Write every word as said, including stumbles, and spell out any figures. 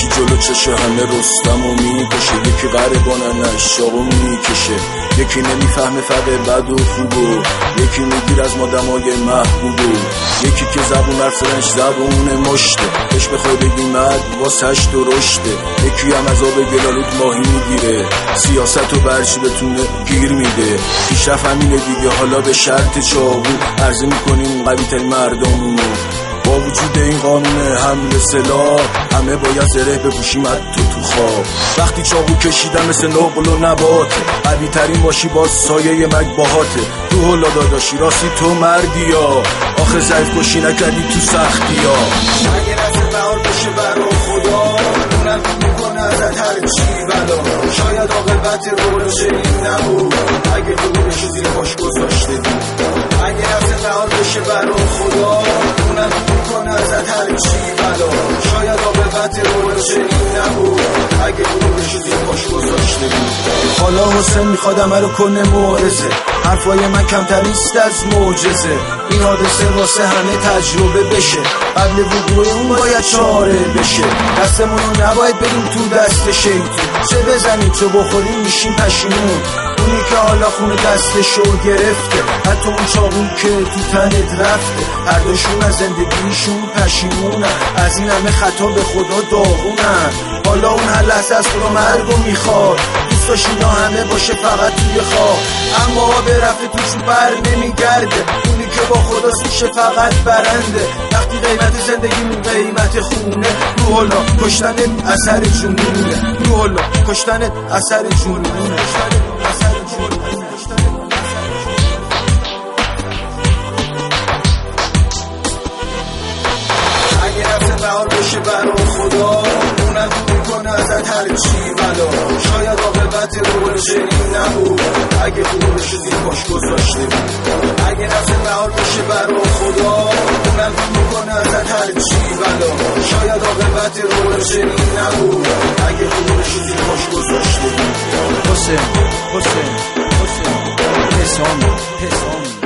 یکی جلو چشه همه رستم و میکشه، یکی غریبانش شاقو میکشه، یکی نمیفهمه فرق بد و خوبو، یکی میگیر از مادمای محبوبو، یکی که زبون ارسلنش زبون مشته، بهش بخوای بگی مرد واسهش درشته، یکی هم از آب گلالود ماهی میگیره، سیاست و برچی بتونه گیر میده، پیشرفت همینه دیگه حالا به شرط چاقو عرضه میکنیم قوی ترین مردمونو. با وجود این قانون حمل سلاح همه باید زره بپوشیم حتی تو خواب. وقتی چاقو کشیدن مثل نقل و نباته، قوی ترین باشی باز سایه مگ باهاته. تو هلا داداشی راستی تو مردی یا آخه ضعیف کشی نکردی تو سختی ها. اگه رسل بهار بشه برا خدا اونم میکنه ازت هر چی بلا، شاید عاقبت رو شنین نبود اگه خودشو زیر پاش گذاشته بود. اگه رسل بهار بشه برا خدا اونم میکنه ازت هر چی بلا، شاید عاقبت رو شنین نبود اگه خودشو زیر پاش گذاشته بود. حالا حسین میخواد همه رو کنه معرضه، حرفای من کمتریست از معجزه، این حادثه واسه همه تجربه بشه، قبل وقوع اون باید چاره بشه. دستمونو نباید بدیم تو دست شیطون، چه بزنیم چه بخوریم میشیم پشیمون. اونی که حالا خونه دستشو گرفته، حتی اون چاقوی که تو تنت رفته، هر دوشون از زندگیشون پشیمونن، از این همه خطا به خدا داغونن. حالا اون هر لحظه از خدا مرگو میخواد، دوست داشت اینا همه باشه فقط توی خواب، اما به رفته توشون بر نمیگرده. اونی که با خدا سوشه فقط برنده، وقتی قیمت زندگیمون قیمت خونه، رو حالا کشتنت اثر جنونه، رو حالا کشتنت اثر جنونه. اگه رفته بهار بشه برا خدا اونم میکنه ازت هر چی بلا، شاید عاقبت رو شنین نبود اگه خودشو زیر پاش گذاشته بود. اگه رفته بهار بشه برا خدا اونم میکنه ازت هر چی بلا، شاید عاقبت رو شنین نبود اگه خودشو زیر پاش گذاشته بود. حسین حسین حسین حسام حسام